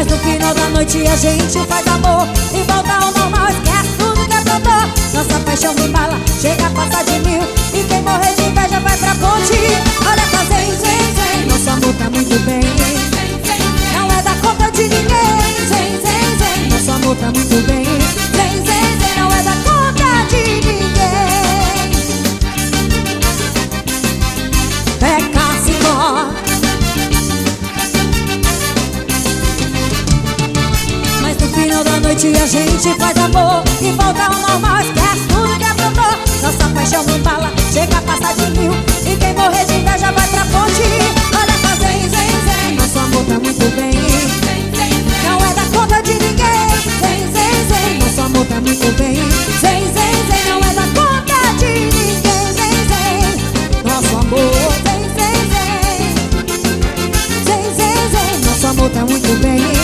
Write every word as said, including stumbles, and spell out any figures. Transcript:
Mas no final da noite a gente faz amor e volta ao normal, esquece tudo que aprontou. Nossa paixão me embala, chega a passar de mil, e quem morrer de inveja vai pra ponte. Olha pra zen, zen, zen, nosso amor tá muito bem, não é da conta de ninguém. Zen, zen, zen, nosso amor tá muito bem. Zen, zen, zen, não é da conta de ninguém. Peca Simó. Mas no final da noite a gente faz amor e volta ao normal, esquece tudo que aprontou. Nossa paixão não fala, chega a passar de mil, e quem morrer de inveja vai pra ponte. Olha pra zen, zen, zen, nosso amor tá muito bem, não é da conta de ninguém. Zen, zen, zen, nosso amor tá muito bem. Zen, zen, zen, não é da conta de ninguém. Zen, zen, nosso amor. Zen, zen, zen, zen, zen, zen, nosso amor tá muito bem.